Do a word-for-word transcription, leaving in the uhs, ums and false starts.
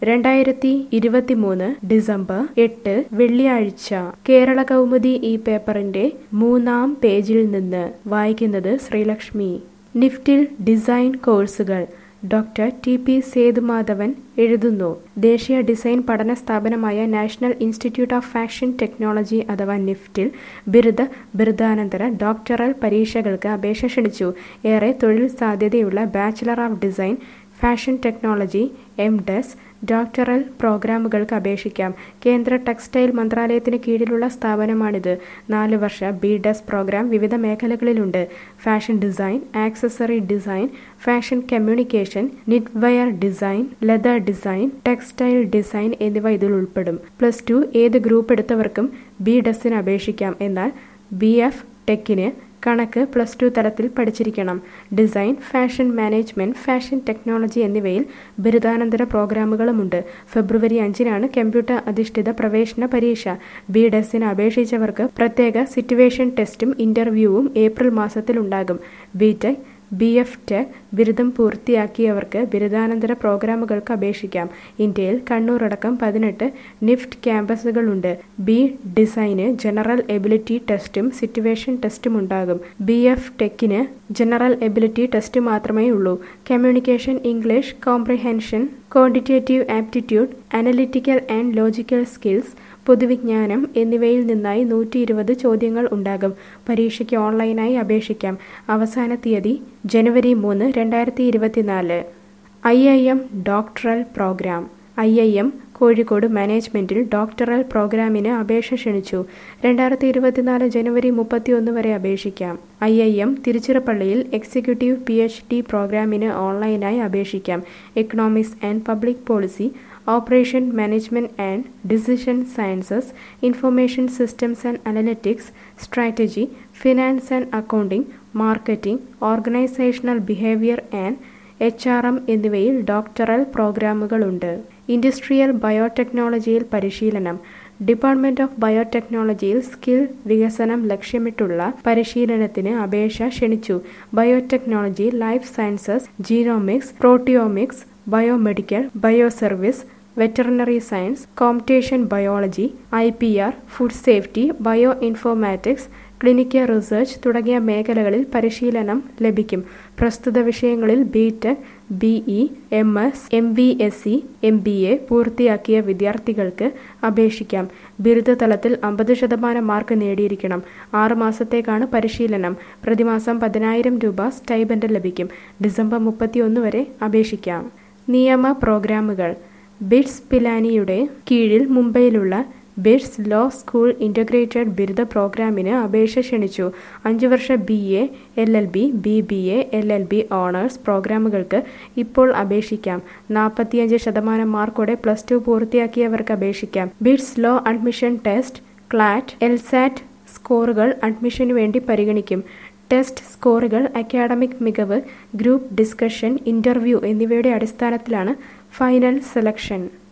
രണ്ടായിരത്തി ഇരുപത്തിമൂന്ന് ഡിസംബർ എട്ട് വെള്ളിയാഴ്ച കേരള കൗമുദി ഈ പേപ്പറിന്റെ മൂന്നാം പേജിൽ നിന്ന് വായിക്കുന്നത് ശ്രീലക്ഷ്മി. നിഫ്റ്റിൽ ഡിസൈൻ കോഴ്സുകൾ. ഡോക്ടർ ടി പി സേതുമാധവൻ എഴുതുന്നു. ദേശീയ ഡിസൈൻ പഠന സ്ഥാപനമായ national institute of fashion technology അഥവാ നിഫ്റ്റിൽ ബിരുദ ബിരുദാനന്തര ഡോക്ടറൽ പരീക്ഷകൾക്ക് അപേക്ഷ ക്ഷണിച്ചു. ഏറെ തൊഴിൽ സാധ്യതയുള്ള bachelor of design, fashion technology, M Des, doctoral പ്രോഗ്രാമുകൾക്ക് അപേക്ഷിക്കാം. കേന്ദ്ര ടെക്സ്റ്റൈൽ മന്ത്രാലയത്തിന് കീഴിലുള്ള സ്ഥാപനമാണിത്. നാല് വർഷ ബി ഡെസ് പ്രോഗ്രാം വിവിധ മേഖലകളിലുണ്ട്. Fashion design, accessory design, fashion communication, knitwear design, leather design, textile design എന്നിവ ഇതിൽ ഉൾപ്പെടും. പ്ലസ് ടു ഏത് ഗ്രൂപ്പ് എടുത്തവർക്കും ബി ഡെസിന് അപേക്ഷിക്കാം. എന്നാൽ ബി എഫ് ടെക്കിന് കണക്ക് പ്ലസ് ടു തലത്തിൽ പഠിച്ചിരിക്കണം. Design, fashion management, fashion technology എന്നിവയിൽ ബിരുദാനന്തര പ്രോഗ്രാമുകളുമുണ്ട്. ഫെബ്രുവരി അഞ്ചിനാണ് കമ്പ്യൂട്ടർ അധിഷ്ഠിത പ്രവേശന പരീക്ഷ. ബി ഡെസിന് അപേക്ഷിച്ചവർക്ക് പ്രത്യേക സിറ്റുവേഷൻ ടെസ്റ്റും ഇന്റർവ്യൂവും ഏപ്രിൽ മാസത്തിലുണ്ടാകും. B Tech, B F Tech ബിരുദം പൂർത്തിയാക്കിയവർക്ക് ബിരുദാനന്തര പ്രോഗ്രാമുകൾക്ക് അപേക്ഷിക്കാം. ഇന്ത്യയിൽ കണ്ണൂരടക്കം പതിനെട്ട് നിഫ്റ്റ് ക്യാമ്പസുകളുണ്ട്. ബി ഡിസൈന് ജനറൽ എബിലിറ്റി ടെസ്റ്റും സിറ്റുവേഷൻ ടെസ്റ്റും ഉണ്ടാകും. ബി എഫ് ടെക്കിന് ജനറൽ എബിലിറ്റി ടെസ്റ്റ് മാത്രമേ ഉള്ളൂ. Communication, English comprehension, quantitative aptitude, analytical and logical skills, പൊതുവിജ്ഞാനം എന്നിവയിൽ നിന്നായി നൂറ്റി ഇരുപത് ചോദ്യങ്ങൾ ഉണ്ടാകും. പരീക്ഷയ്ക്ക് ഓൺലൈനായി അപേക്ഷിക്കാം. അവസാന തീയതി ജനുവരി മൂന്ന് രണ്ടായിരത്തി ഇരുപത്തിനാല്. I I M doctoral program. I I M Kozhikode മാനേജ്മെന്റിൽ ഡോക്ടറൽ പ്രോഗ്രാമിന് അപേക്ഷ ക്ഷണിച്ചു. രണ്ടായിരത്തി ഇരുപത്തിനാല് ജനുവരി മുപ്പത്തിയൊന്ന് വരെ അപേക്ഷിക്കാം. ഐ ഐ എം തിരുച്ചിറപ്പള്ളിയിൽ എക്സിക്യൂട്ടീവ് പി എച്ച് ഡി പ്രോഗ്രാമിന് ഓൺലൈനായി അപേക്ഷിക്കാം. Economics and public policy, operation management and decision sciences, information systems and analytics, strategy, finance and accounting, marketing, organisational behaviour and H R M എന്നിവയിൽ doctoral പ്രോഗ്രാമുകളുണ്ട്. Industrial ബയോടെക്നോളജിയിൽ പരിശീലനം. Department of ബയോടെക്നോളജിയിൽ skill വികസനം ലക്ഷ്യമിട്ടുള്ള പരിശീലനത്തിന് അപേക്ഷ ക്ഷണിച്ചു. Biotechnology, life sciences, genomics, proteomics, biomedical, bioservice, veterinary science, computation biology, I P R, food safety, bio informatics, clinical research തുടങ്ങിയ മേഖലകളിൽ പരിശീലനം ലഭിക്കും. പ്രസ്തുത വിഷയങ്ങളിൽ B Tech, B E, M S, M V S C, M B A പൂർത്തിയാക്കിയ വിദ്യാർത്ഥികൾക്ക് അപേക്ഷിക്കാം. ബിരുദതലത്തിൽ അമ്പത് ശതമാനം മാർക്ക് നേടിയിരിക്കണം. ആറ് മാസത്തേക്കാണ് പരിശീലനം. പ്രതിമാസം പതിനായിരം രൂപ സ്റ്റൈപ്പൻഡ് ലഭിക്കും. ഡിസംബർ മുപ്പത്തിയൊന്ന് വരെ അപേക്ഷിക്കാം. നിയമ പ്രോഗ്രാമുകൾ. ബിറ്റ്സ് പിലാനിയുടെ കീഴിൽ മുംബൈയിലുള്ള ബിറ്റ്സ് ലോ സ്കൂൾ ഇന്റഗ്രേറ്റഡ് ബിരുദ പ്രോഗ്രാമിന് അപേക്ഷ ക്ഷണിച്ചു. അഞ്ചു വർഷ B A, L L B, B B A, L L B honours പ്രോഗ്രാമുകൾക്ക് ഇപ്പോൾ അപേക്ഷിക്കാം. നാൽപ്പത്തിയഞ്ച് ശതമാനം മാർക്കോടെ പ്ലസ് ടു പൂർത്തിയാക്കിയവർക്ക് അപേക്ഷിക്കാം. BITS law admission test, CLAT, LSAT സ്കോറുകൾ അഡ്മിഷനു വേണ്ടി പരിഗണിക്കും. ടെസ്റ്റ് സ്കോറുകൾ അക്കാഡമിക് മികവ്, ഗ്രൂപ്പ് ഡിസ്കഷൻ, ഇന്റർവ്യൂ എന്നിവയുടെ അടിസ്ഥാനത്തിലാണ് ഫൈനൽ സെലക്ഷൻ.